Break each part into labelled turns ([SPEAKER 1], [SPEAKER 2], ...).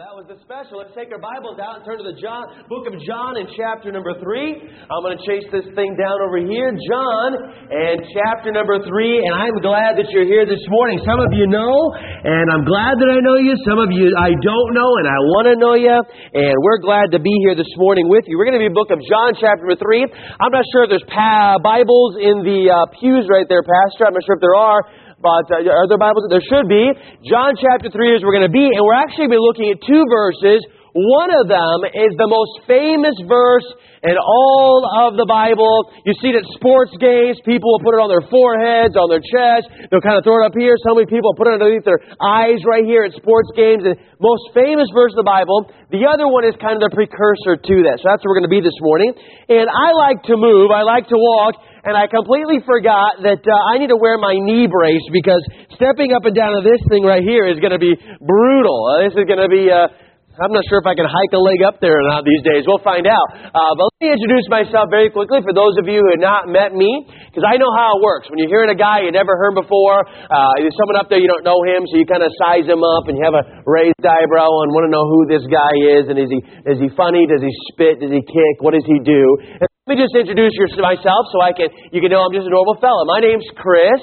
[SPEAKER 1] That was the special. Let's take our Bibles out and turn to the book of John in chapter number 3. I'm going to chase this thing down over here. John and chapter number 3. And I'm glad that you're here this morning. Some of you know, and I'm glad that I know you. Some of you I don't know, and I want to know you. And we're glad to be here this morning with you. We're going to be in the book of John chapter number 3. I'm not sure if there's Bibles in the pews right there, Pastor. I'm not sure if there are. But are there Bibles? There should be. John chapter 3 is where we're going to be. And we're actually going to be looking at two verses. One of them is the most famous verse in all of the Bible. You see it at sports games. People will put it on their foreheads, on their chest. They'll kind of throw it up here. So many people put it underneath their eyes right here at sports games. The most famous verse of the Bible. The other one is kind of the precursor to that. So that's where we're going to be this morning. And I like to move. I like to walk. And I completely forgot that I need to wear my knee brace because stepping up and down to this thing right here is going to be brutal. This is going to be, I'm not sure if I can hike a leg up there or not these days. We'll find out. But let me introduce myself very quickly for those of you who have not met me, because I know how it works. When you're hearing a guy you never heard before, there's someone up there you don't know him, so you kind of size him up and you have a raised eyebrow and want to know who this guy is. And is he funny? Does he spit? Does he kick? What does he do? Let me just introduce myself so you can know I'm just a normal fella. My name's Chris.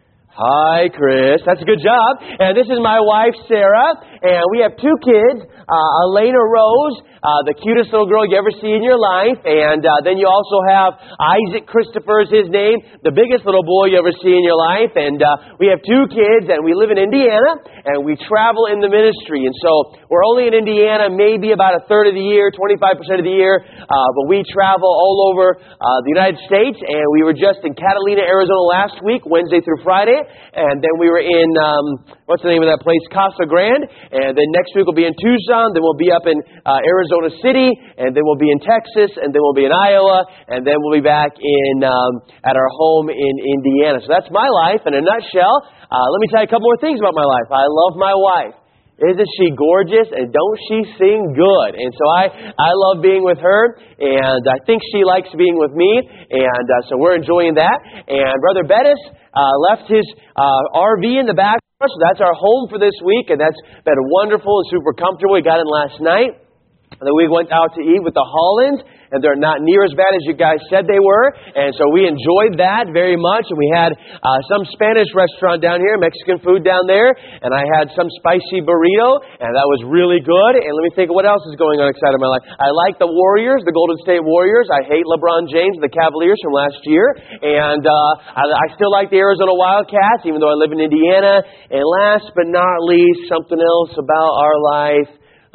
[SPEAKER 1] Hi, Chris. That's a good job. And this is my wife, Sarah. And we have two kids, Elena Rose, the cutest little girl you ever see in your life. And then you also have Isaac Christopher is his name, the biggest little boy you ever see in your life. And we have two kids, and we live in Indiana, and we travel in the ministry. And so we're only in Indiana maybe about a third of the year, 25% of the year. But we travel all over the United States. And we were just in Catalina, Arizona last week, Wednesday through Friday. And then we were in, what's the name of that place? Casa Grande. And then next week we'll be in Tucson. Then we'll be up in Arizona City. And then we'll be in Texas. And then we'll be in Iowa. And then we'll be back in at our home in Indiana. So that's my life in a nutshell. Let me tell you a couple more things about my life. I love my wife. Isn't she gorgeous? And don't she sing good? And so I love being with her. And I think she likes being with me. And so we're enjoying that. And Brother Bettis left his RV in the back. So that's our home for this week. And that's been wonderful and super comfortable. We got in last night. And then we went out to eat with the Hollands. And they're not near as bad as you guys said they were. And so we enjoyed that very much. And we had some Spanish restaurant down here, Mexican food down there. And I had some spicy burrito. And that was really good. And let me think of what else is going on inside of my life. I like the Warriors, the Golden State Warriors. I hate LeBron James, the Cavaliers from last year. And I still like the Arizona Wildcats, even though I live in Indiana. And last but not least, something else about our life.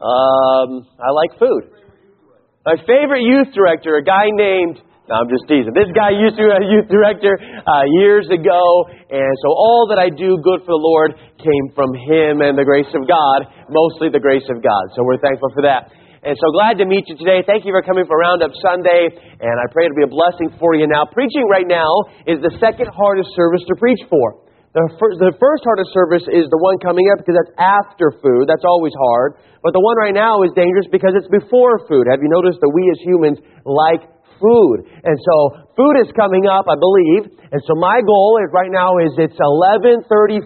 [SPEAKER 1] I like food. My favorite youth director, a guy named, no, I'm just teasing. This guy used to be a youth director years ago. And so all that I do good for the Lord came from him and the grace of God, mostly the grace of God. So we're thankful for that. And so glad to meet you today. Thank you for coming for Roundup Sunday. And I pray it'll be a blessing for you. Now, preaching right now is the second hardest service to preach for. The first hardest service is the one coming up because that's after food. That's always hard. But the one right now is dangerous because it's before food. Have you noticed that we as humans like food? And so food is coming up, I believe. And so my goal is right now is it's 11:35.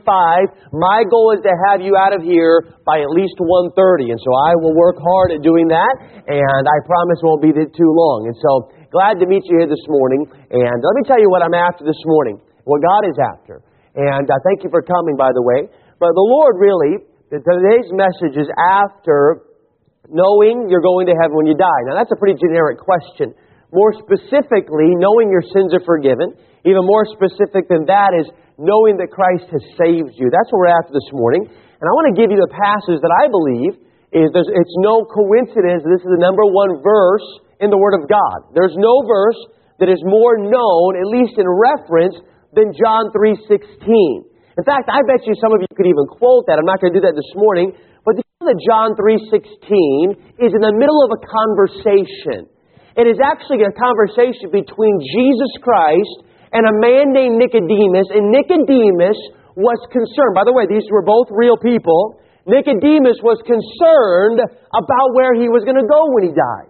[SPEAKER 1] My goal is to have you out of here by at least 1:30. And so I will work hard at doing that. And I promise it won't be too long. And so glad to meet you here this morning. And let me tell you what I'm after this morning, what God is after. And thank you for coming, by the way. But the Lord really, today's message is after knowing you're going to heaven when you die. Now, that's a pretty generic question. More specifically, knowing your sins are forgiven. Even more specific than that is knowing that Christ has saved you. That's what we're after this morning. And I want to give you the passage that I believe it's no coincidence this is the number one verse in the Word of God. There's no verse that is more known, at least in reference, than John 3:16. In fact, I bet you some of you could even quote that. I'm not going to do that this morning. But you know that John 3:16 is in the middle of a conversation. It is actually a conversation between Jesus Christ and a man named Nicodemus. And Nicodemus was concerned. By the way, these were both real people. Nicodemus was concerned about where he was going to go when he dies.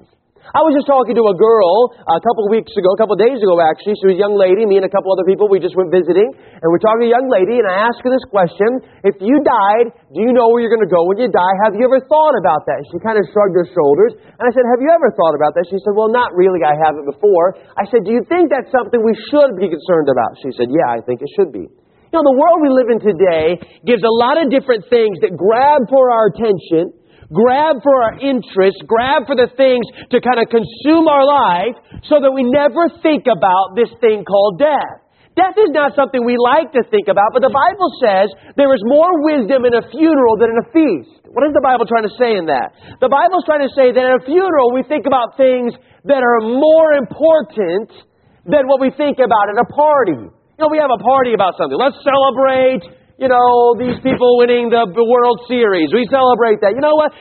[SPEAKER 1] I was just talking to a girl a couple of days ago actually. She was a young lady, me and a couple other people, we just went visiting. And we're talking to a young lady, and I asked her this question: if you died, do you know where you're going to go when you die? Have you ever thought about that? And she kind of shrugged her shoulders. And I said, have you ever thought about that? She said, well, not really. I haven't before. I said, do you think that's something we should be concerned about? She said, yeah, I think it should be. You know, the world we live in today gives a lot of different things that grab for our attention, grab for our interest, grab for the things to kind of consume our life, so that we never think about this thing called death. Death is not something we like to think about, but the Bible says there is more wisdom in a funeral than in a feast. What is the Bible trying to say in that? The Bible is trying to say that in a funeral we think about things that are more important than what we think about at a party. You know, we have a party about something. Let's celebrate, these people winning the World Series. We celebrate that. You know what?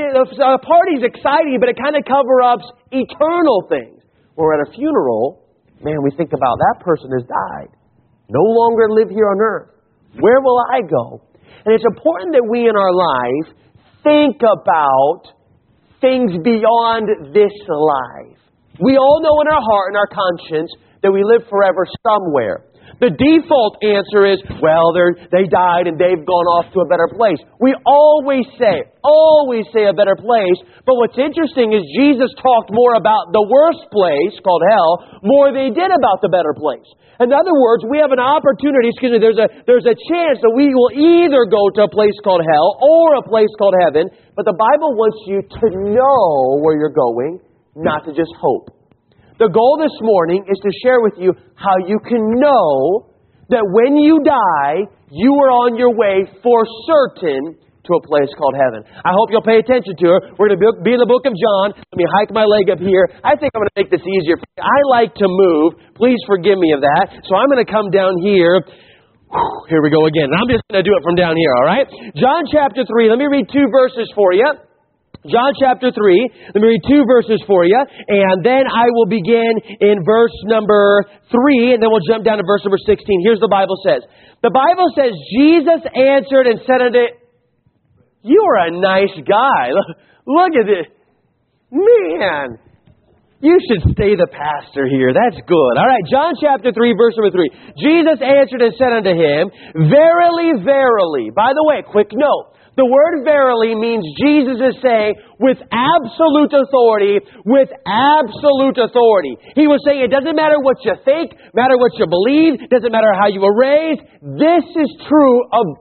[SPEAKER 1] A party's exciting, but it kind of covers up eternal things. Or at a funeral, man, we think about that person has died. No longer live here on earth. Where will I go? And it's important that we in our life think about things beyond this life. We all know in our heart and our conscience that we live forever somewhere. The default answer is, well, they died and they've gone off to a better place. We always say a better place. But what's interesting is Jesus talked more about the worst place, called hell, more than He did about the better place. In other words, we have an opportunity, there's a chance that we will either go to a place called hell or a place called heaven. But the Bible wants you to know where you're going, not to just hope. The goal this morning is to share with you how you can know that when you die, you are on your way for certain to a place called heaven. I hope you'll pay attention to her. We're going to be in the book of John. Let me hike my leg up here. I think I'm going to make this easier. I like to move. Please forgive me of that. So I'm going to come down here. Here we go again. I'm just going to do it from down here, all right? John chapter 3. Let me read 2 verses for you. John chapter 3, let me read 2 verses for you, and then I will begin in verse number 3, and then we'll jump down to verse number 16. Here's the Bible says. The Bible says, Jesus answered and said unto him, you are a nice guy. Look at this. Man, you should stay the pastor here. That's good. All right, John chapter 3, verse number 3. Jesus answered and said unto him, verily, verily. By the way, quick note. The word verily means Jesus is saying with absolute authority, He was saying it doesn't matter what you think, matter what you believe, doesn't matter how you were raised. This is true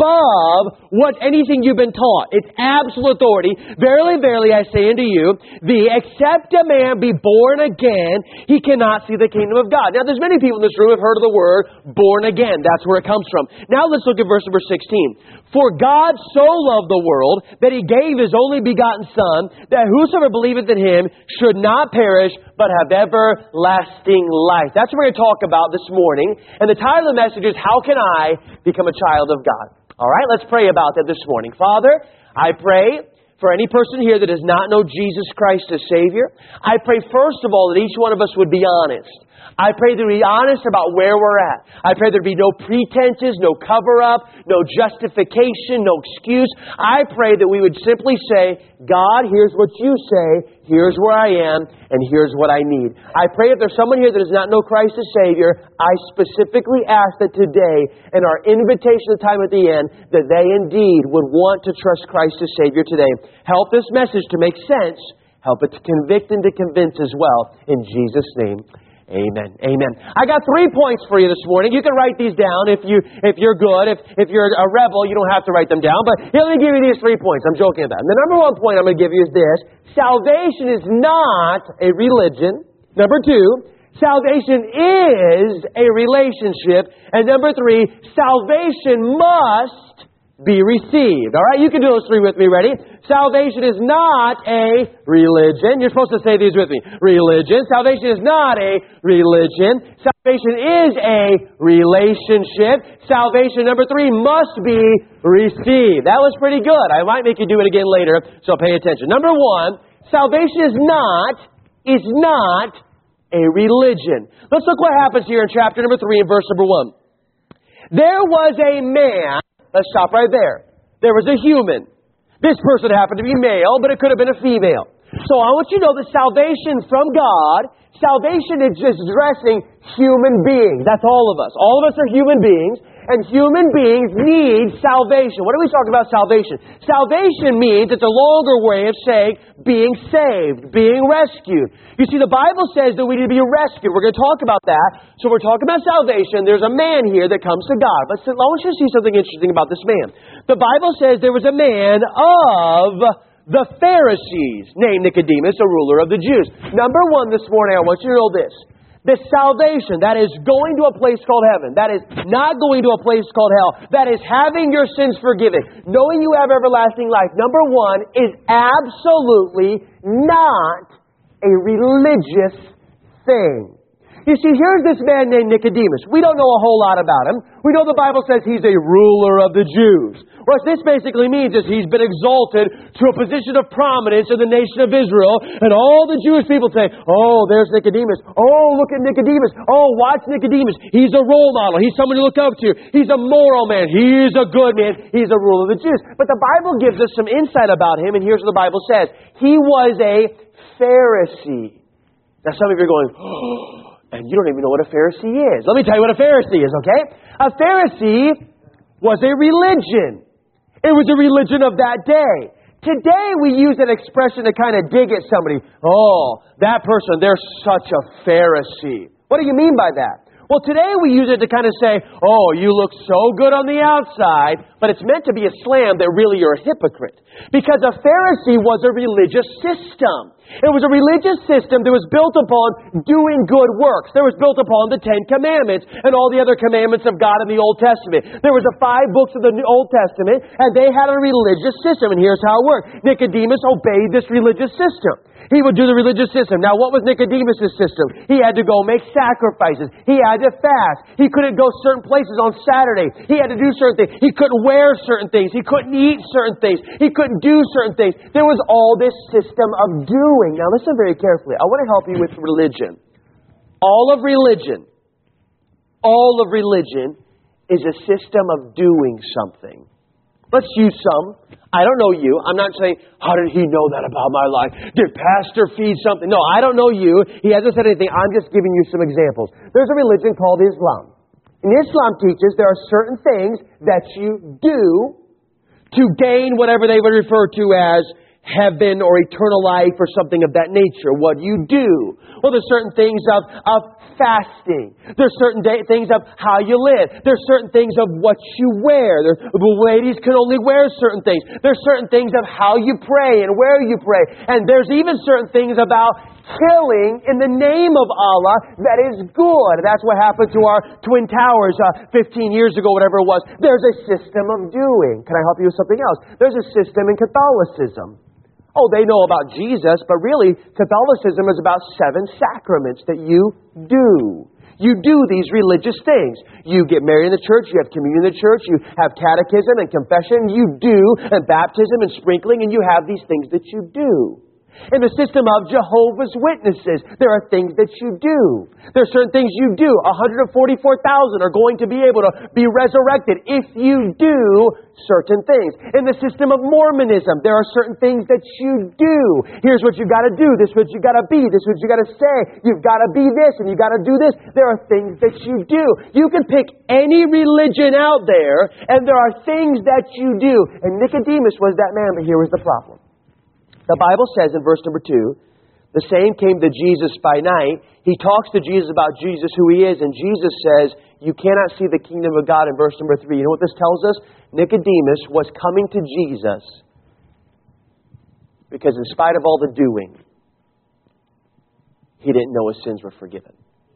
[SPEAKER 1] above what anything you've been taught. It's absolute authority. Verily, verily, I say unto you, except a man be born again, he cannot see the kingdom of God. Now, there's many people in this room who have heard of the word born again. That's where it comes from. Now, let's look at verse number 16. For God so loved the world that He gave His only begotten Son, that whosoever believeth in Him should not perish, but have everlasting life. That's what we're going to talk about this morning. And the title of the message is, how can I become a child of God? All right, let's pray about that this morning. Father, I pray for any person here that does not know Jesus Christ as Savior. I pray first of all that each one of us would be honest. I pray that we be honest about where we're at. I pray there be no pretenses, no cover-up, no justification, no excuse. I pray that we would simply say, God, here's what you say, here's where I am, and here's what I need. I pray if there's someone here that does not know Christ as Savior, I specifically ask that today, in our invitation at the time at the end, that they indeed would want to trust Christ as Savior today. Help this message to make sense. Help it to convict and to convince as well. In Jesus' name. Amen. Amen. I got 3 points for you this morning. You can write these down if you're good. If you're a rebel, you don't have to write them down. But let me give you these 3 points. I'm joking about it. And the number 1 point I'm going to give you is this. Salvation is not a religion. Number 2, salvation is a relationship. And number 3, salvation must be received. All right, you can do those 3 with me. Ready? Salvation is not a religion. You're supposed to say these with me. Religion. Salvation is not a religion. Salvation is a relationship. Salvation, number 3, must be received. That was pretty good. I might make you do it again later, so pay attention. Number 1, salvation is not a religion. Let's look what happens here in chapter number 3 and verse number 1. There was a man. Let's stop right there. There was a human. This person happened to be male, but it could have been a female. So I want you to know that salvation from God, salvation is just addressing human beings. That's all of us. All of us are human beings, and human beings need salvation. What are we talking about salvation? Salvation means it's a longer way of saying being saved, being rescued. You see, the Bible says that we need to be rescued. We're going to talk about that. So we're talking about salvation. There's a man here that comes to God. But I want you to see something interesting about this man. The Bible says there was a man of the Pharisees, named Nicodemus, a ruler of the Jews. Number one this morning, I want you to know this. The salvation, that is going to a place called heaven. That is not going to a place called hell. That is having your sins forgiven. Knowing you have everlasting life. Number one is absolutely not a religious thing. You see, here's this man named Nicodemus. We don't know a whole lot about him. We know the Bible says he's a ruler of the Jews. What this basically means is he's been exalted to a position of prominence in the nation of Israel. And all the Jewish people say, oh, there's Nicodemus. Oh, look at Nicodemus. Oh, watch Nicodemus. He's a role model. He's someone to look up to. He's a moral man. He's a good man. He's a ruler of the Jews. But the Bible gives us some insight about him. And here's what the Bible says. He was a Pharisee. Now some of you are going, oh, and you don't even know what a Pharisee is. Let me tell you what a Pharisee is, okay? A Pharisee was a religion. It was a religion of that day. Today we use that expression to kind of dig at somebody. Oh, that person, they're such a Pharisee. What do you mean by that? Well, today we use it to kind of say, oh, you look so good on the outside, but it's meant to be a slam that really you're a hypocrite. Because a Pharisee was a religious system. It was a religious system that was built upon doing good works. It was built upon the Ten Commandments and all the other commandments of God in the Old Testament. There was the 5 books of the Old Testament, and they had a religious system, and here's how it worked. Nicodemus obeyed this religious system. He would do the religious system. Now, what was Nicodemus' system? He had to go make sacrifices. He had to fast. He couldn't go certain places on Saturday. He had to do certain things. He couldn't wear certain things. He couldn't eat certain things. He couldn't do certain things. There was all this system of doing. Now, listen very carefully. I want to help you with religion. All of religion is a system of doing something. Let's use some. I don't know you. I'm not saying, how did he know that about my life? Did Pastor feed something? No, I don't know you. He hasn't said anything. I'm just giving you some examples. There's a religion called Islam. And Islam teaches there are certain things that you do to gain whatever they would refer to as heaven or eternal life or something of that nature. What you do. Well, there's certain things of fasting. There's certain things of how you live. There's certain things of what you wear. Ladies can only wear certain things. There's certain things of how you pray and where you pray. And there's even certain things about killing in the name of Allah that is good. That's what happened to our Twin Towers 15 years ago, whatever it was. There's a system of doing. Can I help you with something else? There's a system in Catholicism. Oh, they know about Jesus, but really, Catholicism is about 7 sacraments that you do. You do these religious things. You get married in the church, you have communion in the church, you have catechism and confession, you do, and baptism and sprinkling, and you have these things that you do. In the system of Jehovah's Witnesses, there are things that you do. There are certain things you do. 144,000 are going to be able to be resurrected if you do certain things. In the system of Mormonism, there are certain things that you do. Here's what you've got to do. This is what you've got to be. This is what you've got to say. You've got to be this and you've got to do this. There are things that you do. You can pick any religion out there and there are things that you do. And Nicodemus was that man, but here was the problem. The Bible says in verse number 2, the same came to Jesus by night. He talks to Jesus about Jesus, who he is, and Jesus says, you cannot see the kingdom of God in verse number 3. You know what this tells us? Nicodemus was coming to Jesus because in spite of all the doing, he didn't know his sins were forgiven.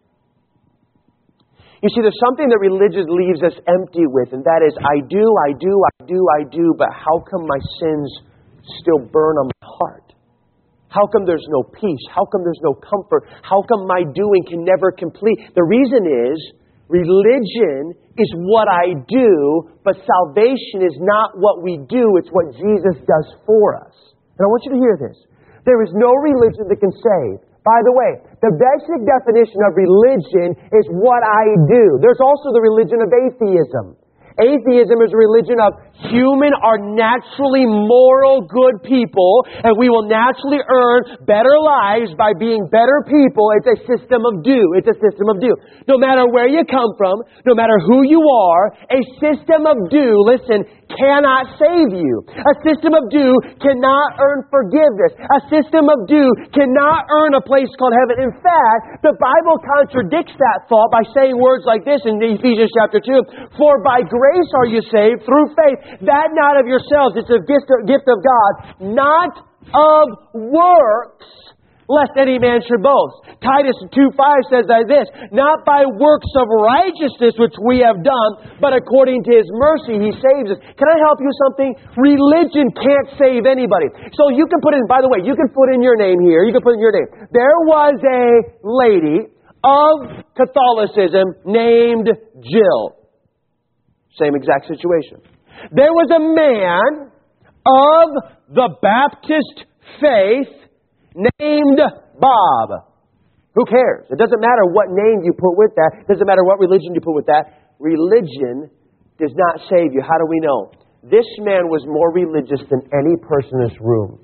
[SPEAKER 1] You see, there's something that religion leaves us empty with, and that is, I do, but how come my sins still burn on my heart? How come there's no peace? How come there's no comfort? How come my doing can never complete? The reason is, religion is what I do, but salvation is not what we do, it's what Jesus does for us. And I want you to hear this. There is no religion that can save. By the way, the basic definition of religion is what I do. There's also the religion of atheism. Atheism is a religion of Human are naturally moral, good people, and we will naturally earn better lives by being better people. It's a system of do. It's a system of do. No matter where you come from, no matter who you are, a system of do, listen, cannot save you. A system of do cannot earn forgiveness. A system of do cannot earn a place called heaven. In fact, the Bible contradicts that thought by saying words like this in Ephesians chapter 2. For by grace are you saved through faith, that not of yourselves. It's a gift of God, not of works, lest any man should boast. Titus 2:5 says like this, not by works of righteousness which we have done, but according to His mercy He saves us. Can I help you something? Religion can't save anybody. So you can put in, by the way, you can put in your name here. You can put in your name. There was a lady of Catholicism named Jill. Same exact situation. There was a man of the Baptist faith named Bob. Who cares? It doesn't matter what name you put with that. It doesn't matter what religion you put with that. Religion does not save you. How do we know? This man was more religious than any person in this room.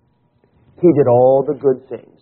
[SPEAKER 1] He did all the good things.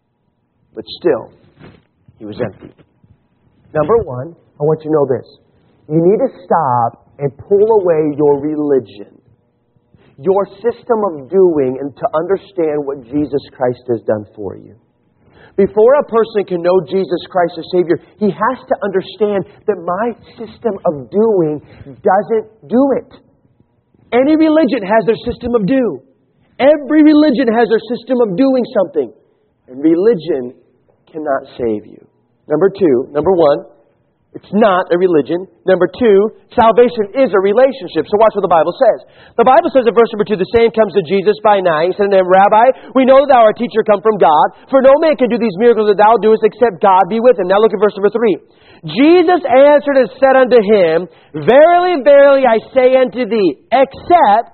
[SPEAKER 1] But still, he was empty. Number one, I want you to know this. You need to stop and pull away your religion, your system of doing, and to understand what Jesus Christ has done for you. Before a person can know Jesus Christ as Savior, he has to understand that my system of doing doesn't do it. Any religion has their system of do. Every religion has their system of doing something. And religion cannot save you. Number one, it's not a religion. Number two, salvation is a relationship. So watch what the Bible says. The Bible says in verse number 2, the same comes to Jesus by night. He said to him, Rabbi, we know that thou art a teacher come from God, for no man can do these miracles that thou doest except God be with him. Now look at verse number 3. Jesus answered and said unto him, Verily, verily, I say unto thee, except,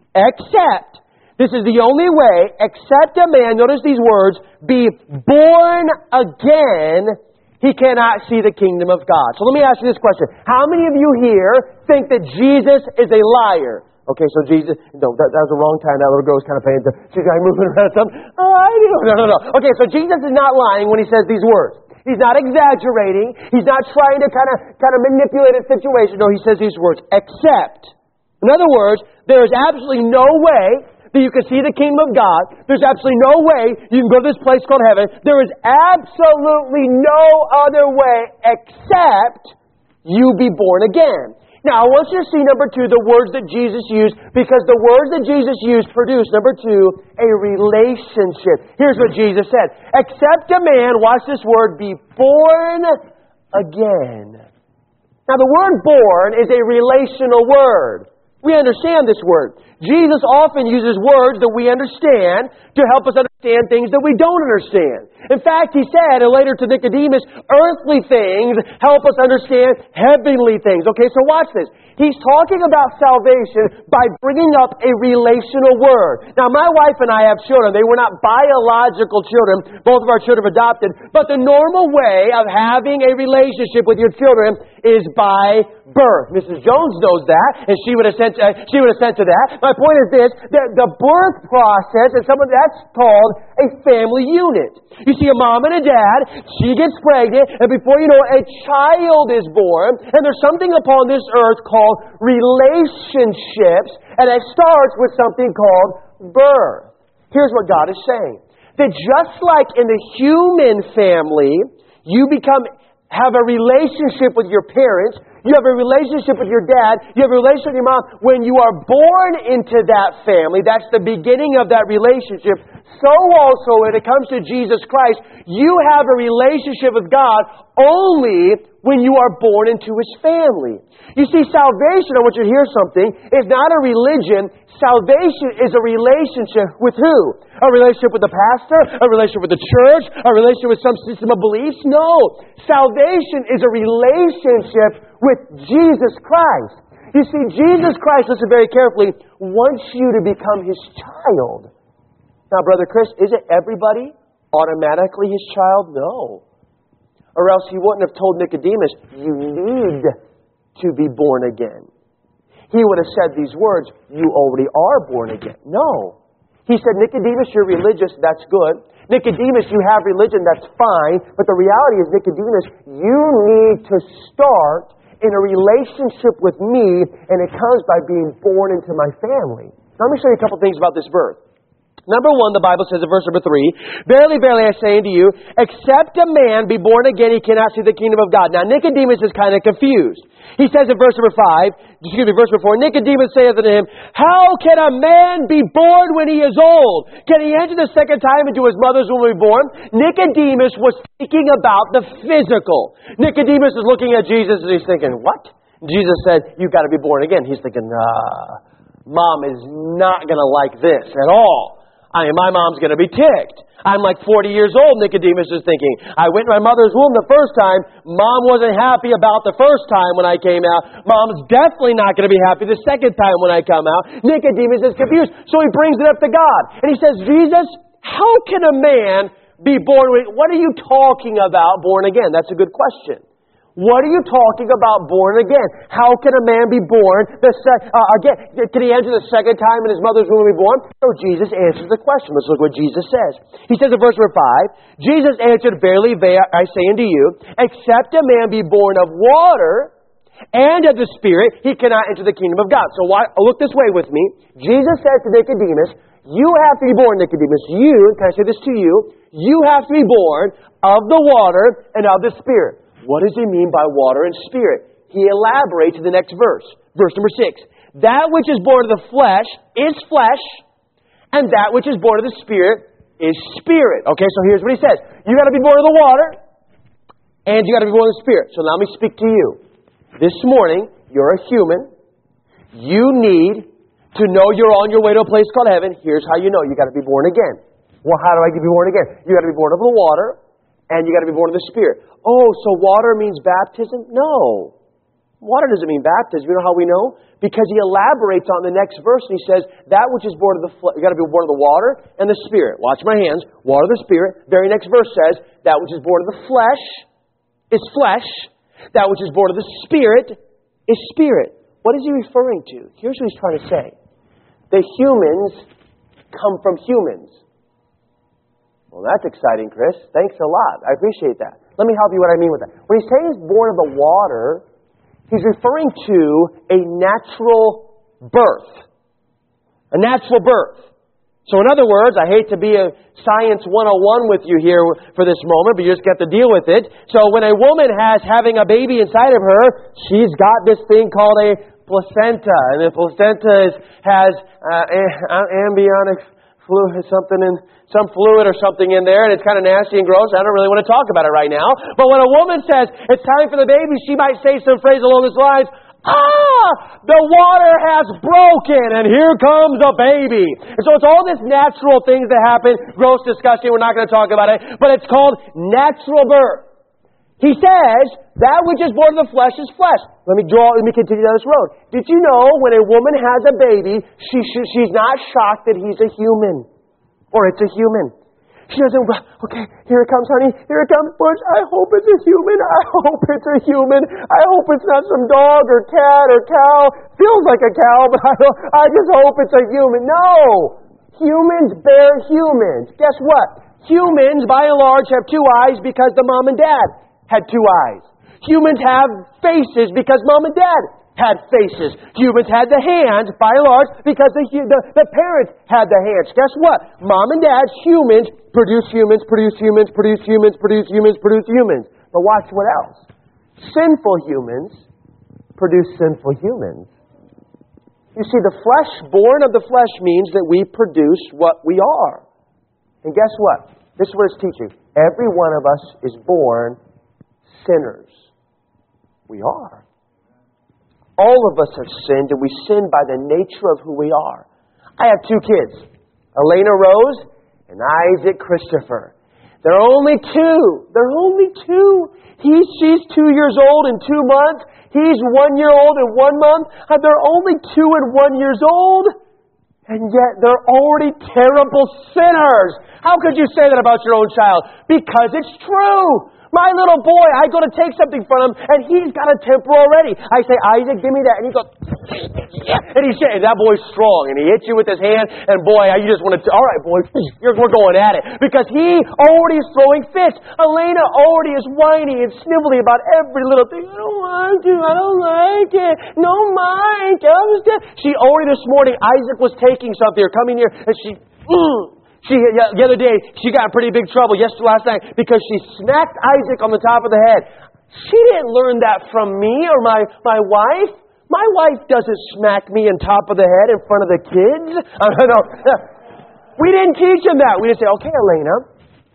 [SPEAKER 1] this is the only way, except a man, notice these words, be born again, he cannot see the kingdom of God. So let me ask you this question. How many of you here think that Jesus is a liar? Okay, so Jesus, no, that was the wrong time. That little girl was kind of paying attention. She's like moving around something. Oh, I do. No. Okay, so Jesus is not lying when he says these words. He's not exaggerating. He's not trying to kind of manipulate a situation. No, he says these words, except. In other words, there is absolutely no way that you can see the kingdom of God. There's absolutely no way you can go to this place called heaven. There is absolutely no other way except you be born again. Now, I want you to see, number two, the words that Jesus used, because the words that Jesus used produce, number two, a relationship. Here's what Jesus said. Except a man, watch this word, be born again. Now, the word born is a relational word. We understand this word. Jesus often uses words that we understand to help us understand things that we don't understand. In fact, he said, and later to Nicodemus, earthly things help us understand heavenly things. Okay, so watch this. He's talking about salvation by bringing up a relational word. Now, my wife and I have children. They were not biological children. Both of our children are adopted. But the normal way of having a relationship with your children is by birth. Mrs. Jones knows that, and she would assent to that. My point is this, that the birth process is something that's called a family unit. You see a mom and a dad, she gets pregnant, and before you know it, a child is born, and there's something upon this earth called relationships, and it starts with something called birth. Here's what God is saying. That just like in the human family, you have a relationship with your parents, you have a relationship with your dad, you have a relationship with your mom. When you are born into that family, that's the beginning of that relationship. So also, when it comes to Jesus Christ, you have a relationship with God only when you are born into His family. You see, salvation, I want you to hear something, is not a religion. Salvation is a relationship with who? A relationship with the pastor? A relationship with the church? A relationship with some system of beliefs? No. Salvation is a relationship with Jesus Christ. You see, Jesus Christ, listen very carefully, wants you to become His child. Now, Brother Chris, is it everybody automatically His child? No. Or else He wouldn't have told Nicodemus, you need to be born again. he would have said these words, you already are born again. No. He said, Nicodemus, you're religious, that's good. Nicodemus, you have religion, that's fine. But the reality is, Nicodemus, you need to start in a relationship with me, and it comes by being born into my family. Now, let me show you a couple things about this birth. Number one, the Bible says in verse number 3, verily, verily, I say unto you, except a man be born again, he cannot see the kingdom of God. Now, Nicodemus is kind of confused. He says in verse number verse number 4, Nicodemus saith unto him, how can a man be born when he is old? Can he enter the second time into his mother's womb and be born? Nicodemus was thinking about the physical. Nicodemus is looking at Jesus and he's thinking, what? Jesus said, you've got to be born again. He's thinking, Mom is not going to like this at all. My mom's going to be ticked. I'm like 40 years old, Nicodemus is thinking. I went in my mother's womb the first time. Mom wasn't happy about the first time when I came out. Mom's definitely not going to be happy the second time when I come out. Nicodemus is confused. So he brings it up to God. And he says, Jesus, how can a man be born? What are you talking about, born again? That's a good question. What are you talking about, born again? How can a man be born again? Can he enter the second time in his mother's womb and be born? So Jesus answers the question. Let's look what Jesus says. He says in verse number 5, Jesus answered, verily, I say unto you, except a man be born of water and of the Spirit, he cannot enter the kingdom of God. So look this way with me. Jesus said to Nicodemus, you have to be born, Nicodemus. Can I say this to you? You have to be born of the water and of the Spirit. What does he mean by water and spirit? He elaborates in the next verse. Verse number 6. That which is born of the flesh is flesh, and that which is born of the Spirit is spirit. Okay, so here's what he says. You got to be born of the water, and you got to be born of the Spirit. So now let me speak to you. This morning, you're a human. You need to know you're on your way to a place called heaven. Here's how you know. You got to be born again. Well, how do I be born again? You got to be born of the water, and you got to be born of the Spirit. Oh, so water means baptism? No. Water doesn't mean baptism. You know how we know? Because he elaborates on the next verse and he says, that which is born of the flesh, you got to be born of the water and the Spirit. Watch my hands. Water, the Spirit. Very next verse says, that which is born of the flesh is flesh. That which is born of the Spirit is spirit. What is he referring to? Here's what he's trying to say. The humans come from humans. Well, that's exciting, Chris. Thanks a lot. I appreciate that. Let me help you what I mean with that. When he's saying he's born of the water, he's referring to a natural birth. A natural birth. So in other words, I hate to be a Science 101 with you here for this moment, but you just got to deal with it. So when a woman has having a baby inside of her, she's got this thing called a placenta. And the placenta has amniotic fluid, some fluid or something in there, and it's kind of nasty and gross. I don't really want to talk about it right now. But when a woman says it's time for the baby, she might say some phrase along this lines, the water has broken, and here comes a baby. And so it's all this natural things that happen, gross, disgusting, we're not going to talk about it, but it's called natural birth. He says, that which is born of the flesh is flesh. Let me continue down this road. Did you know when a woman has a baby, she's not shocked that he's a human? Or it's a human. She doesn't, okay, here it comes, honey. Here it comes, Bush. I hope it's a human. I hope it's a human. I hope it's not some dog or cat or cow. Feels like a cow, but I just hope it's a human. No! Humans bear humans. Guess what? Humans, by and large, have two eyes because the mom and dad had two eyes. Humans have faces because mom and dad had faces. Humans had the hands, by and large, because the parents had the hands. Guess what? Mom and dad, humans, produce humans, produce humans, produce humans, produce humans, produce humans. But watch what else. Sinful humans produce sinful humans. You see, the flesh, born of the flesh, means that we produce what we are. And guess what? This is what it's teaching. Every one of us is born sinners. We are. All of us have sinned, and we sin by the nature of who we are. I have two kids, Elena Rose and Isaac Christopher. They're only two. She's 2 years old in 2 months. He's 1 year old in 1 month. They're only 2 and 1 years old. And yet they're already terrible sinners. How could you say that about your own child? Because it's true. My little boy, I go to take something from him, and he's got a temper already. I say, Isaac, give me that. And he goes, and and that boy's strong, and he hits you with his hand, and boy, you just want to, all right, boy, we're going at it. Because he already is throwing fits. Elena already is whiny and snivelly about every little thing. I don't want to, I don't like it. No, Mike, she already this morning, Isaac was taking something or coming here, and the other day, she got in pretty big trouble last night because she smacked Isaac on the top of the head. She didn't learn that from me or my wife. My wife doesn't smack me on top of the head in front of the kids. We didn't teach him that. We didn't say, okay, Elena,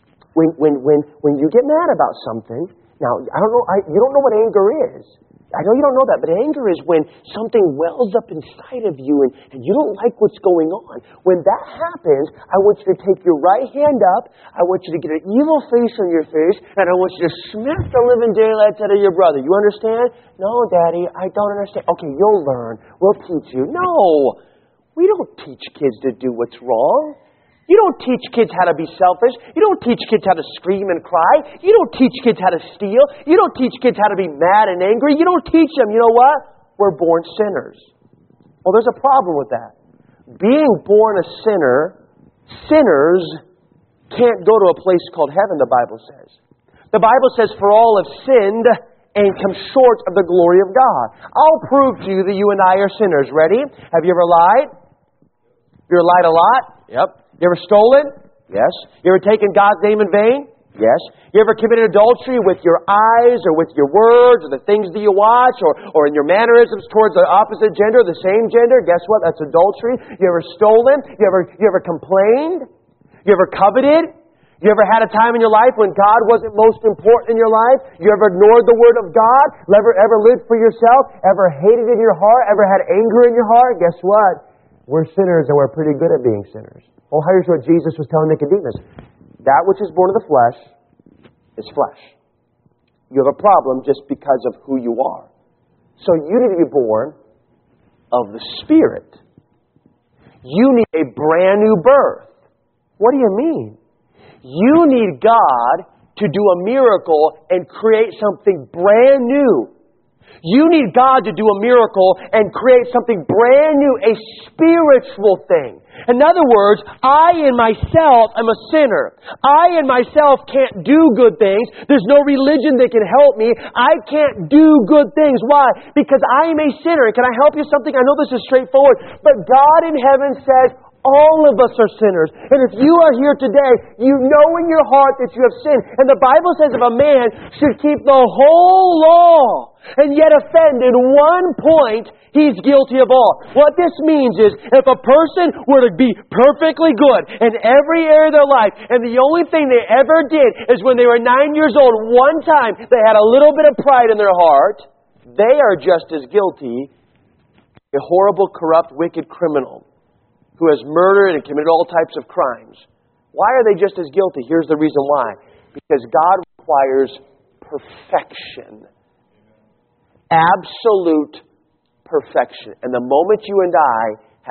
[SPEAKER 1] when you get mad about something, now, I don't know, you don't know what anger is. I know you don't know that, but anger is when something wells up inside of you and you don't like what's going on. When that happens, I want you to take your right hand up, I want you to get an evil face on your face, and I want you to smack the living daylights out of your brother. You understand? No, Daddy, I don't understand. Okay, you'll learn. We'll teach you. No, we don't teach kids to do what's wrong. You don't teach kids how to be selfish. You don't teach kids how to scream and cry. You don't teach kids how to steal. You don't teach kids how to be mad and angry. You don't teach them, you know what? We're born sinners. Well, there's a problem with that. Being born a sinner, sinners can't go to a place called heaven, the Bible says. The Bible says, for all have sinned and come short of the glory of God. I'll prove to you that you and I are sinners. Ready? Have you ever lied? You ever lied a lot? Yep. You ever stolen? Yes. You ever taken God's name in vain? Yes. You ever committed adultery with your eyes or with your words or the things that you watch or in your mannerisms towards the opposite gender, the same gender? Guess what? That's adultery. You ever stolen? You ever complained? You ever coveted? You ever had a time in your life when God wasn't most important in your life? You ever ignored the Word of God? Ever lived for yourself? Ever hated in your heart? Ever had anger in your heart? Guess what? We're sinners and we're pretty good at being sinners. Well, here's what Jesus was telling Nicodemus. That which is born of the flesh is flesh. You have a problem just because of who you are. So you need to be born of the Spirit. You need a brand new birth. What do you mean? You need God to do a miracle and create something brand new. You need God to do a miracle and create something brand new, a spiritual thing. In other words, I in myself am a sinner. I in myself can't do good things. There's no religion that can help me. I can't do good things. Why? Because I am a sinner. Can I help you something? I know this is straightforward, but God in heaven says, all of us are sinners. And if you are here today, you know in your heart that you have sinned. And the Bible says if a man should keep the whole law and yet offend in one point, he's guilty of all. What this means is if a person were to be perfectly good in every area of their life, and the only thing they ever did is when they were 9 years old, one time they had a little bit of pride in their heart, they are just as guilty, a horrible, corrupt, wicked criminal who has murdered and committed all types of crimes. Why are they just as guilty? Here's the reason why. Because God requires perfection. Absolute perfection. And the moment you and I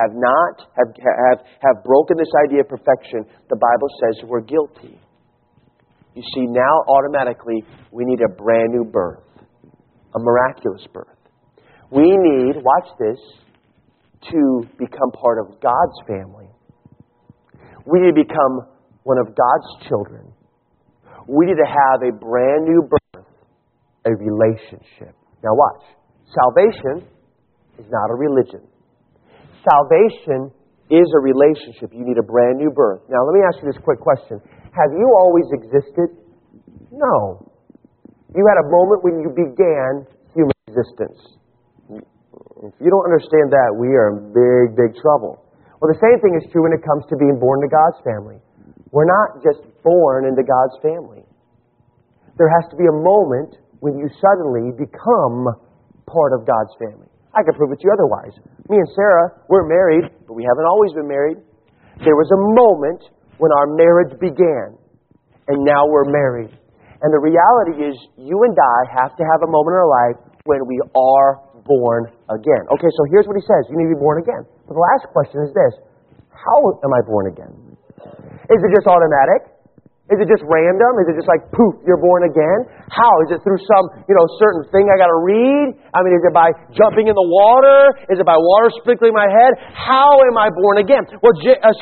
[SPEAKER 1] have broken this idea of perfection, the Bible says we're guilty. You see, now automatically we need a brand new birth. A miraculous birth. We need, watch this, to become part of God's family. We need to become one of God's children. We need to have a brand new birth, a relationship. Now watch. Salvation is not a religion. Salvation is a relationship. You need a brand new birth. Now let me ask you this quick question. Have you always existed? No. You had a moment when you began human existence. If you don't understand that, we are in big, big trouble. Well, the same thing is true when it comes to being born into God's family. We're not just born into God's family. There has to be a moment when you suddenly become part of God's family. I can prove it to you otherwise. Me and Sarah, we're married, but we haven't always been married. There was a moment when our marriage began, and now we're married. And the reality is, you and I have to have a moment in our life when we are born again. Okay, so here's what he says. You need to be born again. But the last question is this. How am I born again? Is it just automatic? Is it just random? Is it just like, poof, you're born again? How? Is it through some, certain thing I got to read? I mean, is it by jumping in the water? Is it by water sprinkling my head? How am I born again? Well,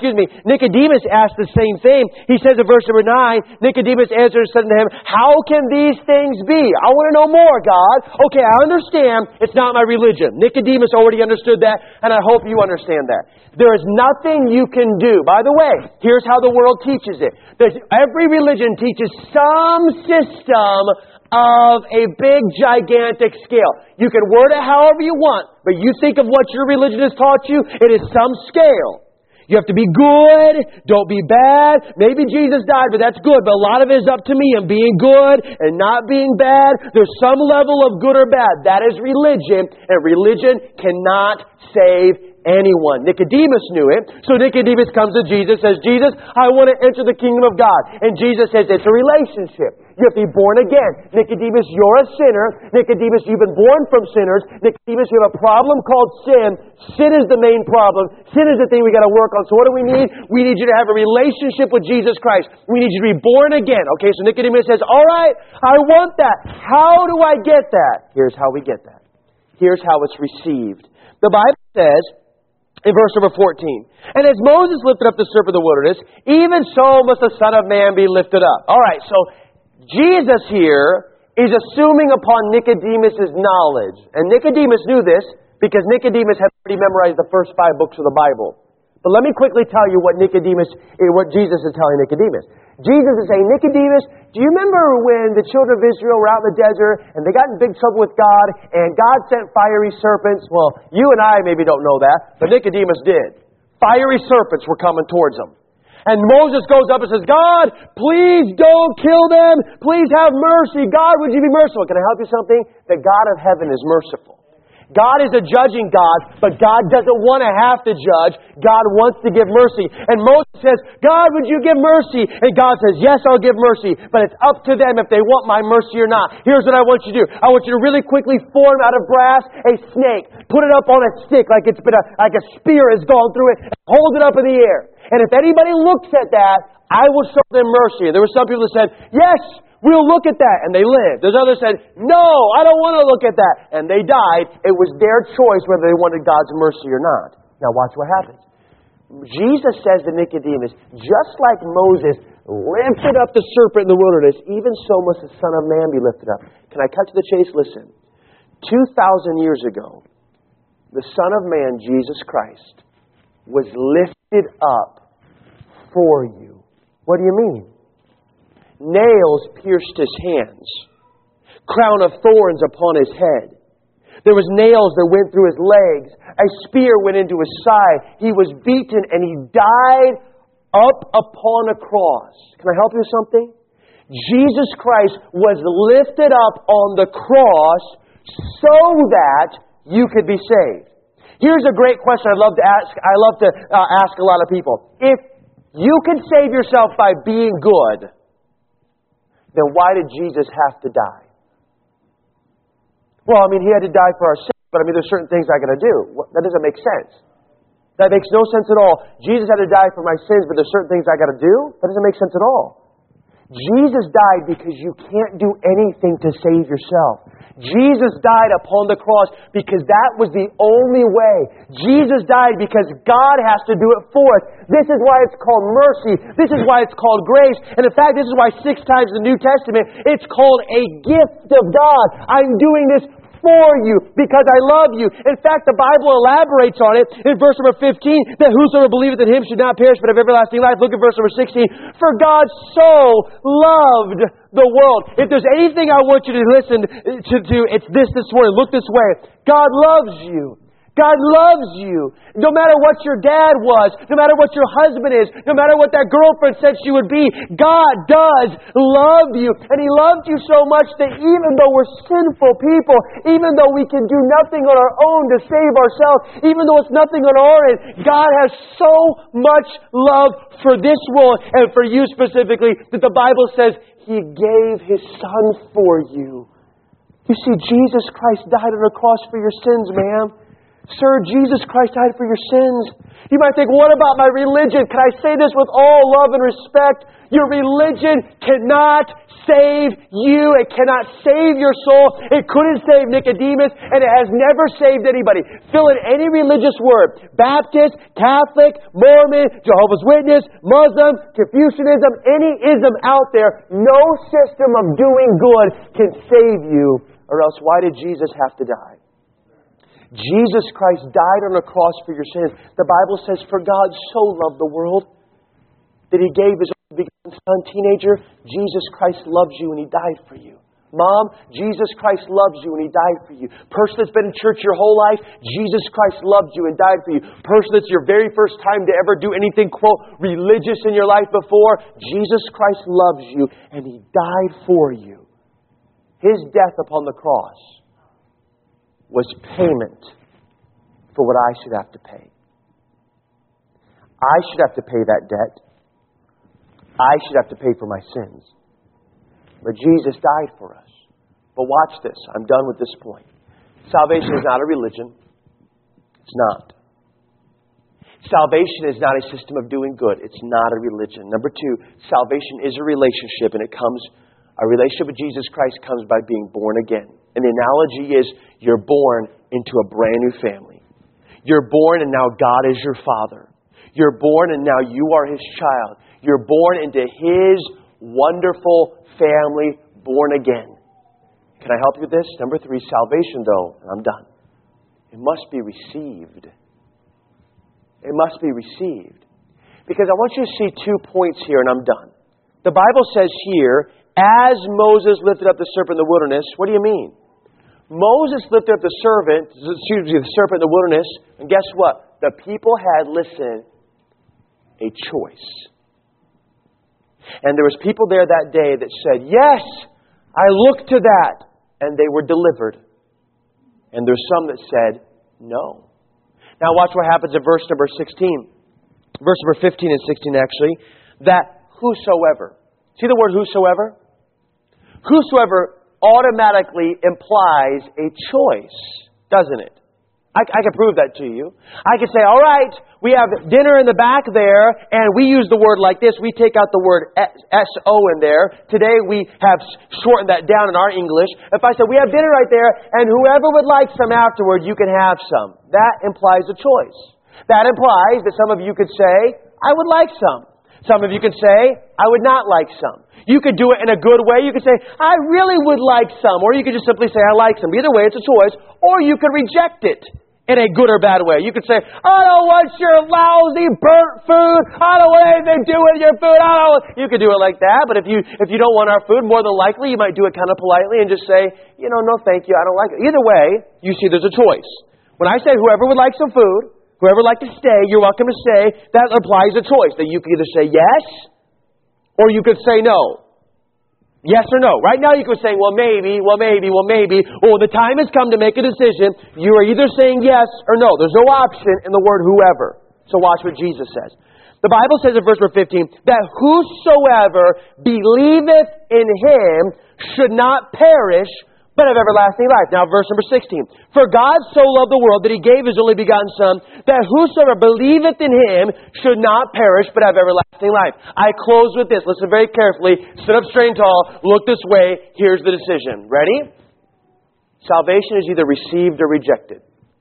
[SPEAKER 1] Nicodemus asked the same thing. He says in verse number 9, Nicodemus answered and said to him, how can these things be? I want to know more, God. Okay, I understand it's not my religion. Nicodemus already understood that, and I hope you understand that. There is nothing you can do. By the way, here's how the world teaches it. Every religion teaches some system of a big, gigantic scale. You can word it however you want, but you think of what your religion has taught you, it is some scale. You have to be good, don't be bad. Maybe Jesus died, but that's good. But a lot of it is up to me and being good and not being bad. There's some level of good or bad. That is religion, and religion cannot save anyone. Nicodemus knew it. So Nicodemus comes to Jesus, says, Jesus, I want to enter the kingdom of God. And Jesus says, it's a relationship. You have to be born again. Nicodemus, you're a sinner. Nicodemus, you've been born from sinners. Nicodemus, you have a problem called sin. Sin is the main problem. Sin is the thing we got to work on. So what do we need? We need you to have a relationship with Jesus Christ. We need you to be born again. Okay, so Nicodemus says, all right, I want that. How do I get that? Here's how we get that. Here's how it's received. The Bible says, in verse number 14, and as Moses lifted up the serpent in the wilderness, even so must the Son of Man be lifted up. All right, so Jesus here is assuming upon Nicodemus' knowledge. And Nicodemus knew this because Nicodemus had already memorized the first 5 books of the Bible. But let me quickly tell you what Jesus is telling Nicodemus. Jesus is saying, Nicodemus, do you remember when the children of Israel were out in the desert and they got in big trouble with God and God sent fiery serpents? Well, you and I maybe don't know that, but Nicodemus did. Fiery serpents were coming towards them. And Moses goes up and says, God, please don't kill them. Please have mercy. God, would you be merciful? Can I help you something? The God of heaven is merciful. God is a judging God, but God doesn't want to have to judge. God wants to give mercy. And Moses says, God, would you give mercy? And God says, yes, I'll give mercy, but it's up to them if they want my mercy or not. Here's what I want you to do. I want you to really quickly form out of brass a snake. Put it up on a stick like it's been like a spear has gone through it, and hold it up in the air. And if anybody looks at that, I will show them mercy. And there were some people that said, yes, we'll look at that. And they lived. There's others that said, no, I don't want to look at that. And they died. It was their choice whether they wanted God's mercy or not. Now watch what happens. Jesus says to Nicodemus, just like Moses lifted up the serpent in the wilderness, even so must the Son of Man be lifted up. Can I cut to the chase? Listen. 2,000 years ago, the Son of Man, Jesus Christ, was lifted up for you. What do you mean? Nails pierced His hands. Crown of thorns upon His head. There was nails that went through His legs. A spear went into His side. He was beaten and He died up upon a cross. Can I help you with something? Jesus Christ was lifted up on the cross so that you could be saved. Here's a great question I'd love to ask. I love to ask a lot of people. If you could save yourself by being good, then why did Jesus have to die? Well, He had to die for our sins, but there's certain things I got to do. That doesn't make sense. That makes no sense at all. Jesus had to die for my sins, but there's certain things I got to do? That doesn't make sense at all. Jesus died because you can't do anything to save yourself. Jesus died upon the cross because that was the only way. Jesus died because God has to do it for us. This is why it's called mercy. This is why it's called grace. And in fact, this is why 6 times in the New Testament, it's called a gift of God. I'm doing this for you because I love you. In fact, the Bible elaborates on it in verse number 15 that whosoever believeth in Him should not perish but have everlasting life. Look at verse number 16. For God so loved the world. If there's anything I want you to listen to, it's this morning. Look this way. God loves you. God loves you. No matter what your dad was, no matter what your husband is, no matter what that girlfriend said she would be, God does love you. And He loved you so much that even though we're sinful people, even though we can do nothing on our own to save ourselves, even though it's nothing on our end, God has so much love for this world and for you specifically that the Bible says He gave His Son for you. You see, Jesus Christ died on the cross for your sins, ma'am. Sir, Jesus Christ died for your sins. You might think, what about my religion? Can I say this with all love and respect? Your religion cannot save you. It cannot save your soul. It couldn't save Nicodemus, and it has never saved anybody. Fill in any religious word. Baptist, Catholic, Mormon, Jehovah's Witness, Muslim, Confucianism, any ism out there. No system of doing good can save you, or else why did Jesus have to die? Jesus Christ died on a cross for your sins. The Bible says, for God so loved the world that He gave His only begotten Son. Teenager, Jesus Christ loves you and He died for you. Mom, Jesus Christ loves you and He died for you. Person that's been in church your whole life, Jesus Christ loved you and died for you. Person that's your very first time to ever do anything, quote, religious in your life before, Jesus Christ loves you and He died for you. His death upon the cross was payment for what I should have to pay. I should have to pay that debt. I should have to pay for my sins. But Jesus died for us. But watch this. I'm done with this point. Salvation is not a religion. It's not. Salvation is not a system of doing good. It's not a religion. Number two, salvation is a relationship, and a relationship with Jesus Christ comes by being born again. And the analogy is, you're born into a brand new family. You're born and now God is your Father. You're born and now you are His child. You're born into His wonderful family, born again. Can I help you with this? Number three, salvation though, and I'm done. It must be received. It must be received. Because I want you to see 2 points here, and I'm done. The Bible says here, as Moses lifted up the serpent in the wilderness, what do you mean? Moses lifted up the serpent in the wilderness, and guess what? The people had, listen, a choice. And there was people there that day that said, yes, I looked to that, and they were delivered. And there's some that said, no. Now watch what happens in verse number 16. Verse number 15 and 16 actually. That whosoever. See the word whosoever? Whosoever automatically implies a choice, doesn't it? I can prove that to you. I can say, all right, we have dinner in the back there, and we use the word like this. We take out the word S-O in there. Today we have shortened that down in our English. If I said, we have dinner right there, and whoever would like some afterward, you can have some. That implies a choice. That implies that some of you could say, I would like some. Some of you could say, I would not like some. You could do it in a good way. You could say, I really would like some. Or you could just simply say, I like some. Either way, it's a choice. Or you could reject it in a good or bad way. You could say, I don't want your lousy burnt food. I don't want anything to do with your food. You could do it like that. But if you don't want our food, more than likely, you might do it kind of politely and just say, no, thank you. I don't like it. Either way, you see there's a choice. When I say whoever would like some food, whoever would like to stay, you're welcome to stay. That implies a choice. That you can either say yes, or you could say no. Yes or no. Right now you could say, well, maybe. Well, the time has come to make a decision. You are either saying yes or no. There's no option in the word whoever. So watch what Jesus says. The Bible says in verse 15, that whosoever believeth in Him should not perish, but have everlasting life. Now verse number 16. For God so loved the world that He gave His only begotten Son, that whosoever believeth in Him should not perish, but have everlasting life. I close with this. Listen very carefully. Sit up straight and tall. Look this way. Here's the decision. Ready? Salvation is either received or rejected.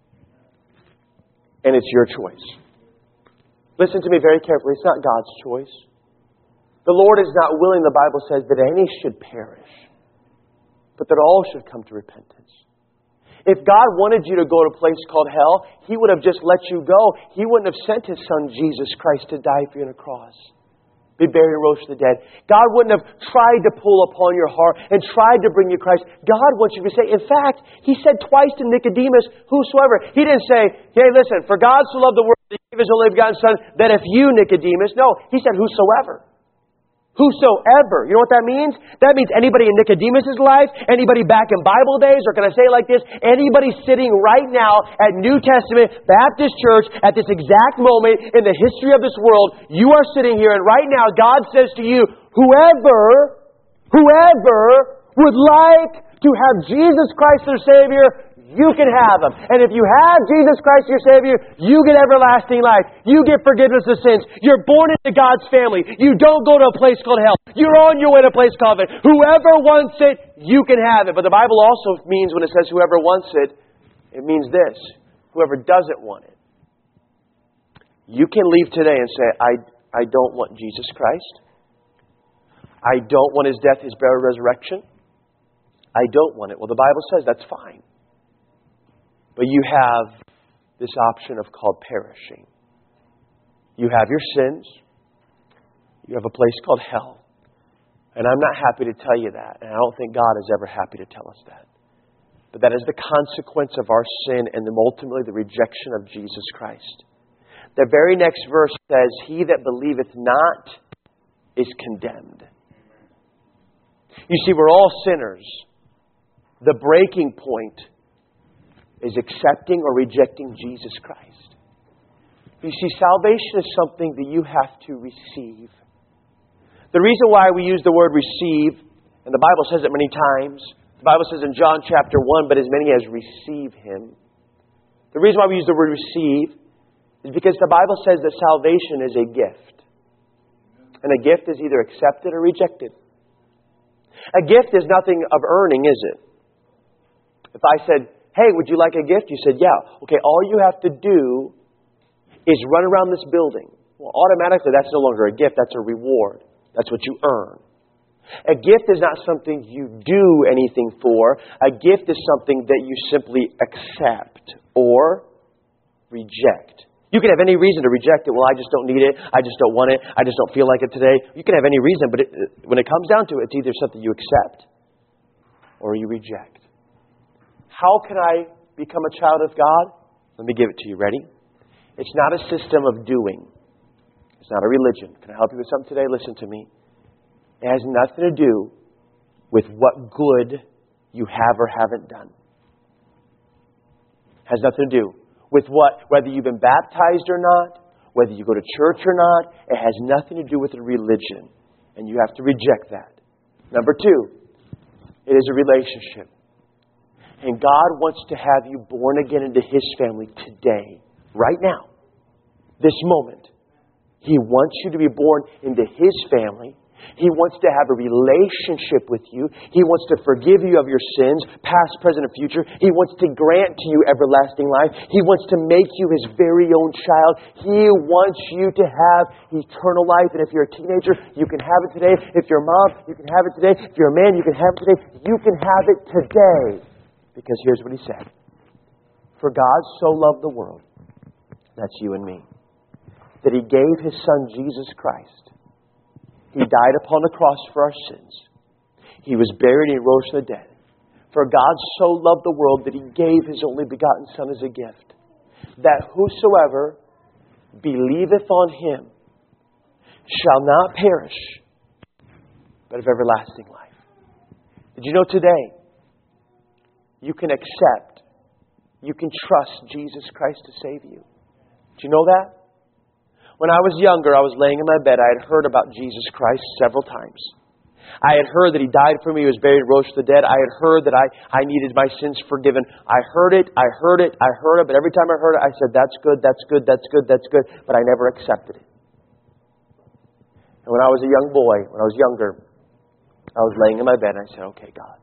[SPEAKER 1] And it's your choice. Listen to me very carefully. It's not God's choice. The Lord is not willing, the Bible says, that any should perish, but that all should come to repentance. If God wanted you to go to a place called hell, He would have just let you go. He wouldn't have sent His Son, Jesus Christ, to die for you on a cross, be buried and rose from the dead. God wouldn't have tried to pull upon your heart and tried to bring you Christ. God wants you to say, in fact, He said twice to Nicodemus, whosoever. He didn't say, hey, listen, for God so loved the world that He gave His only begotten Son, that if you, Nicodemus. No, He said whosoever. Whosoever. You know what that means? That means anybody in Nicodemus' life, anybody back in Bible days, or can I say it like this? Anybody sitting right now at New Testament Baptist Church at this exact moment in the history of this world, you are sitting here and right now God says to you, whoever would like to have Jesus Christ their Savior, you can have Him. And if you have Jesus Christ your Savior, you get everlasting life. You get forgiveness of sins. You're born into God's family. You don't go to a place called hell. You're on your way to a place called heaven. Whoever wants it, you can have it. But the Bible also means, when it says whoever wants it, it means this: whoever doesn't want it. You can leave today and say, I don't want Jesus Christ. I don't want His death, His burial, resurrection. I don't want it. Well, the Bible says that's fine. But you have this option of called perishing. You have your sins. You have a place called hell. And I'm not happy to tell you that. And I don't think God is ever happy to tell us that. But that is the consequence of our sin and ultimately the rejection of Jesus Christ. The very next verse says, "He that believeth not is condemned." You see, we're all sinners. The breaking point is accepting or rejecting Jesus Christ. You see, salvation is something that you have to receive. The reason why we use the word receive, and the Bible says it many times, the Bible says in John chapter 1, "But as many as receive Him." The reason why we use the word receive is because the Bible says that salvation is a gift. And a gift is either accepted or rejected. A gift is nothing of earning, is it? If I said, "Hey, would you like a gift?" You said, "Yeah." Okay, all you have to do is run around this building. Well, automatically that's no longer a gift, that's a reward. That's what you earn. A gift is not something you do anything for. A gift is something that you simply accept or reject. You can have any reason to reject it. Well, I just don't need it. I just don't want it. I just don't feel like it today. You can have any reason, but when it comes down to it, it's either something you accept or you reject. How can I become a child of God? Let me give it to you. Ready? It's not a system of doing. It's not a religion. Can I help you with something today? Listen to me. It has nothing to do with what good you have or haven't done. It has nothing to do with whether you've been baptized or not, whether you go to church or not. It has nothing to do with a religion. And you have to reject that. Number two, it is a relationship. And God wants to have you born again into His family today, right now, this moment. He wants you to be born into His family. He wants to have a relationship with you. He wants to forgive you of your sins, past, present, and future. He wants to grant to you everlasting life. He wants to make you His very own child. He wants you to have eternal life. And if you're a teenager, you can have it today. If you're a mom, you can have it today. If you're a man, you can have it today. You can have it today. Because here's what He said. For God so loved the world, that's you and me, that He gave His Son Jesus Christ. He died upon the cross for our sins. He was buried and He rose from the dead. For God so loved the world that He gave His only begotten Son as a gift, that whosoever believeth on Him shall not perish, but have everlasting life. Did you know today you can accept, you can trust Jesus Christ to save you? Did you know that? When I was younger, I was laying in my bed. I had heard about Jesus Christ several times. I had heard that He died for me, He was buried, rose from the dead. I had heard that I needed my sins forgiven. I heard it, but every time I heard it, I said, that's good. But I never accepted it. And when I was a young boy, when I was younger, I was laying in my bed and I said, okay, God,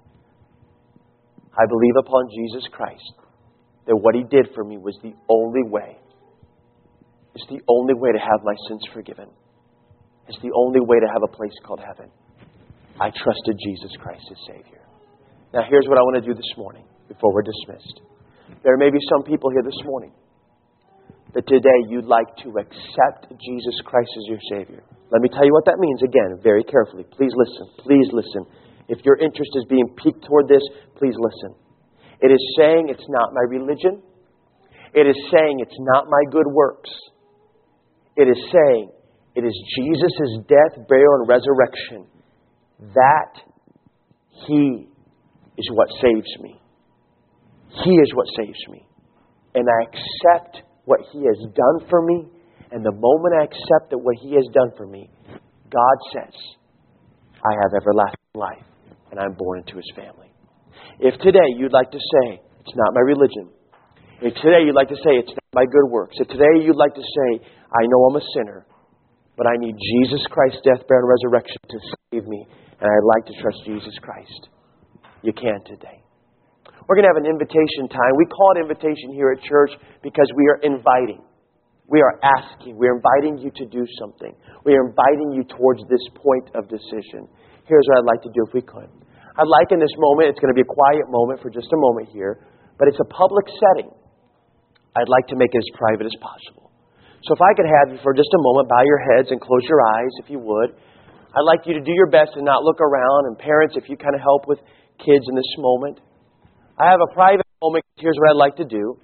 [SPEAKER 1] I believe upon Jesus Christ that what He did for me was the only way. It's the only way to have my sins forgiven. It's the only way to have a place called heaven. I trusted Jesus Christ as Savior. Now here's what I want to do this morning before we're dismissed. There may be some people here this morning that today you'd like to accept Jesus Christ as your Savior. Let me tell you what that means again, very carefully. Please listen. Please listen. If your interest is being piqued toward this, please listen. It is saying it's not my religion. It is saying it's not my good works. It is saying it is Jesus' death, burial, and resurrection. That He is what saves me. He is what saves me. And I accept what He has done for me. And the moment I accept that what He has done for me, God says, I have everlasting life. And I'm born into His family. If today you'd like to say, It's not my religion. And today you'd like to say, it's not my good works. So today you'd like to say, I know I'm a sinner, but I need Jesus Christ's death, burial, and resurrection to save me. And I'd like to trust Jesus Christ. You can today. We're going to have an invitation time. We call it invitation here at church because we are inviting. We are asking. We are inviting you to do something. We are inviting you towards this point of decision. Here's what I'd like to do if we could. I'd like in this moment, it's going to be a quiet moment for just a moment here, but it's a public setting. I'd like to make it as private as possible. So if I could have you for just a moment, bow your heads and close your eyes if you would. I'd like you to do your best and not look around. And parents, if you kind of help with kids in this moment. I have a private moment. Here's what I'd like to do.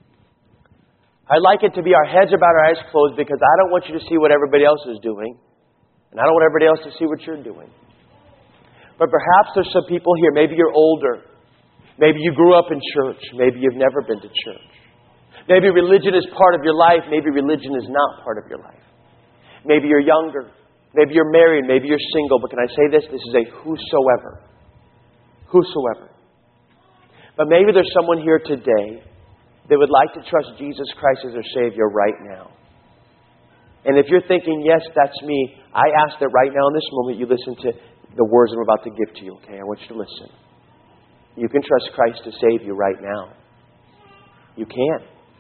[SPEAKER 1] I'd like it to be our heads about our eyes closed because I don't want you to see what everybody else is doing. And I don't want everybody else to see what you're doing. But perhaps there's some people here. Maybe you're older. Maybe you grew up in church. Maybe you've never been to church. Maybe religion is part of your life. Maybe religion is not part of your life. Maybe you're younger. Maybe you're married. Maybe you're single. But can I say this? This is a whosoever. Whosoever. But maybe there's someone here today that would like to trust Jesus Christ as their Savior right now. And if you're thinking, yes, that's me, I ask that right now in this moment you listen to the words I'm about to give to you. Okay, I want you to listen. You can trust Christ to save you right now. You can.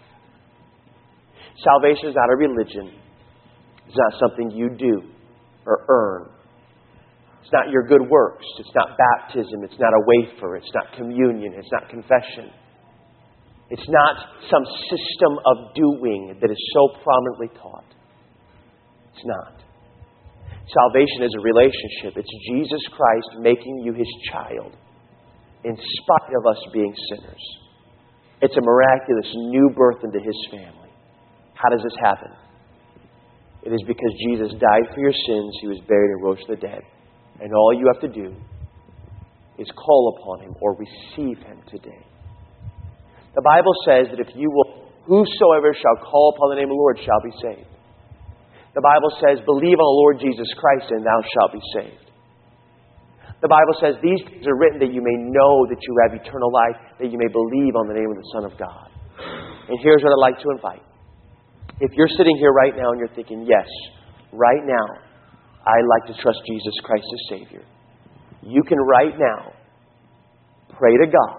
[SPEAKER 1] Salvation is not a religion. It's not something you do or earn. It's not your good works. It's not baptism. It's not a wafer. It's not communion. It's not confession. It's not some system of doing that is so prominently taught. It's not. Salvation is a relationship. It's Jesus Christ making you His child in spite of us being sinners. It's a miraculous new birth into His family. How does this happen? It is because Jesus died for your sins. He was buried and rose from the dead. And all you have to do is call upon Him or receive Him today. The Bible says that if you will, whosoever shall call upon the name of the Lord shall be saved. The Bible says, believe on the Lord Jesus Christ and thou shalt be saved. The Bible says, these things are written that you may know that you have eternal life, that you may believe on the name of the Son of God. And here's what I'd like to invite. If you're sitting here right now and you're thinking, yes, right now, I'd like to trust Jesus Christ as Savior. You can right now pray to God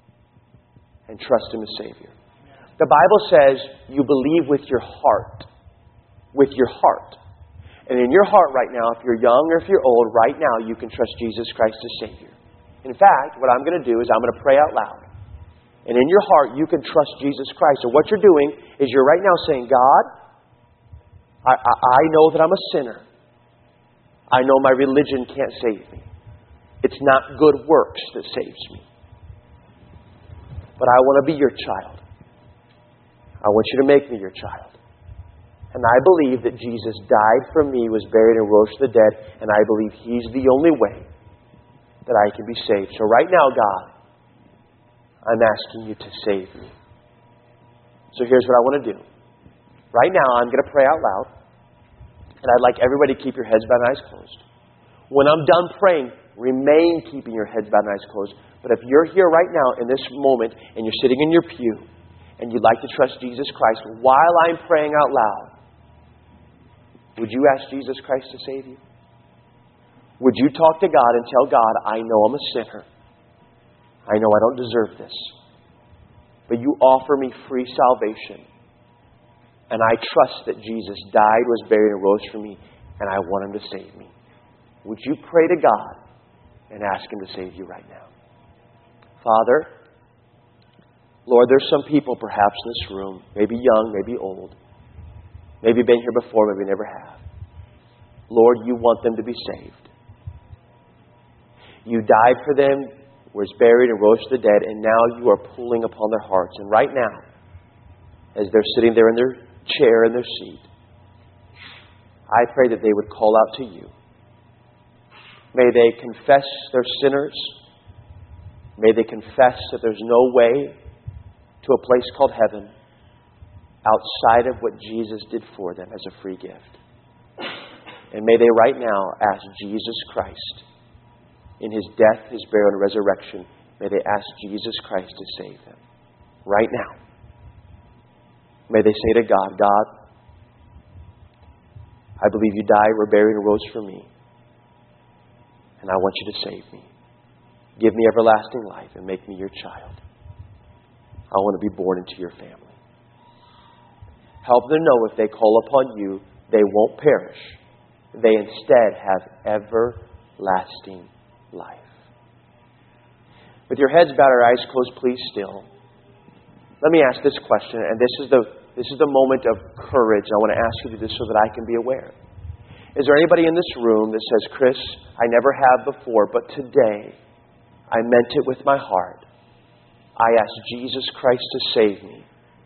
[SPEAKER 1] and trust Him as Savior. The Bible says you believe with your heart. With your heart. And in your heart right now, if you're young or if you're old, right now you can trust Jesus Christ as Savior. In fact, what I'm going to do is I'm going to pray out loud. And in your heart, you can trust Jesus Christ. So what you're doing is you're right now saying, God, I know that I'm a sinner. I know my religion can't save me. It's not good works that saves me. But I want to be your child. I want you to make me your child. And I believe that Jesus died for me, was buried, and rose from the dead. And I believe He's the only way that I can be saved. So right now, God, I'm asking you to save me. So here's what I want to do. Right now, I'm going to pray out loud. And I'd like everybody to keep your heads bowed and eyes closed. When I'm done praying, remain keeping your heads bowed and eyes closed. But if you're here right now in this moment and you're sitting in your pew and you'd like to trust Jesus Christ while I'm praying out loud, would you ask Jesus Christ to save you? Would you talk to God and tell God, I know I'm a sinner. I know I don't deserve this. But you offer me free salvation. And I trust that Jesus died, was buried, and rose for me. And I want Him to save me. Would you pray to God and ask Him to save you right now? Father, Lord, there's some people perhaps in this room, maybe young, maybe old. Maybe been here before, maybe never have. Lord, you want them to be saved. You died for them, was buried and rose from the dead, and now you are pulling upon their hearts. And right now, as they're sitting there in their chair, in their seat, I pray that they would call out to you. May they confess their sinners. May they confess that there's no way to a place called heaven outside of what Jesus did for them as a free gift. And may they right now ask Jesus Christ, in His death, His burial, and resurrection, may they ask Jesus Christ to save them. right now. May they say to God, God, I believe you died, were buried, and rose for me. And I want you to save me. Give me everlasting life and make me your child. I want to be born into your family. Help them know if they call upon you, they won't perish. They instead have everlasting life. With your heads bowed or eyes closed, please still. Let me ask this question, and this is the moment of courage. I want to ask you to do this so that I can be aware. Is there anybody in this room that says, Chris, I never have before, but today I meant it with my heart. I asked Jesus Christ to save me.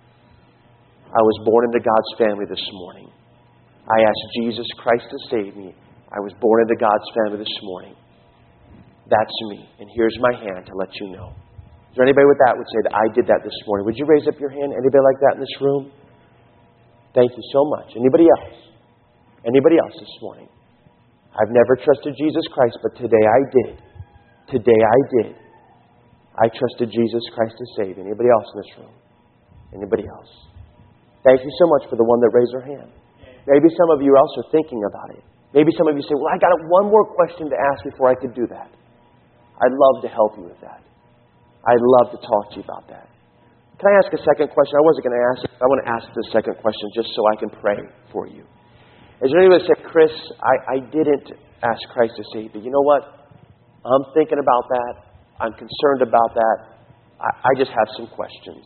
[SPEAKER 1] I was born into God's family this morning. I asked Jesus Christ to save me. I was born into God's family this morning. That's me. And here's my hand to let you know. Is there anybody with that would say that I did that this morning? Would you raise up your hand? Anybody like that in this room? Thank you so much. Anybody else? Anybody else this morning? I've never trusted Jesus Christ, but today I did. Today I did. I trusted Jesus Christ to save. Anybody else in this room? Anybody else? Thank you so much for the one that raised their hand. Maybe some of you else are thinking about it. Maybe some of you say, well, I got one more question to ask before I could do that. I'd love to help you with that. I'd love to talk to you about that. Can I ask a second question? I wasn't going to ask it. I want to ask the second question just so I can pray for you. Is there anybody that said, Chris, I didn't ask Christ to save me. You know what? I'm thinking about that. I'm concerned about that. I just have some questions.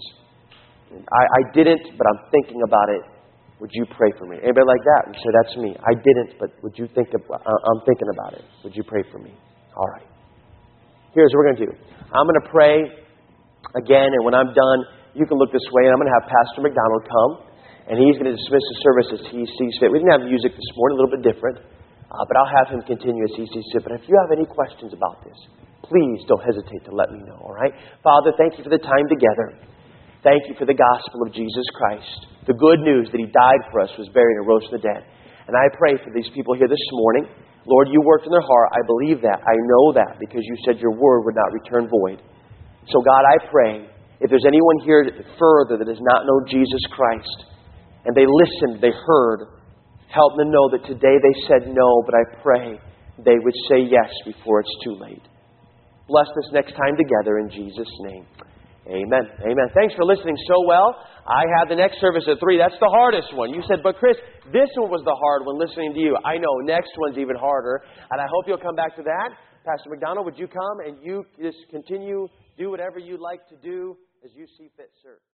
[SPEAKER 1] I didn't, but I'm thinking about it. Would you pray for me? Anybody like that? You say, that's me. I didn't, but would you think I'm thinking about it. Would you pray for me? All right. Here's what we're going to do. I'm going to pray again, and when I'm done, you can look this way, and I'm going to have Pastor McDonald come, and he's going to dismiss the service as he sees fit. We didn't have music this morning, a little bit different, but I'll have him continue as he sees fit. But if you have any questions about this, please don't hesitate to let me know, all right? Father, thank you for the time together. Thank you for the gospel of Jesus Christ. The good news that He died for us, was buried, and rose from the dead. And I pray for these people here this morning. Lord, you worked in their heart. I believe that. I know that because you said your word would not return void. So God, I pray, if there's anyone here further that does not know Jesus Christ, and they listened, they heard, help them know that today they said no, but I pray they would say yes before it's too late. Bless this next time together in Jesus' name. Amen. Amen. Thanks for listening so well. I have the next service at 3. That's the hardest one. You said, but Chris, this one was the hard one listening to you. I know. Next one's even harder. And I hope you'll come back to that. Pastor McDonald, would you come and you just continue, do whatever you'd like to do as you see fit, sir.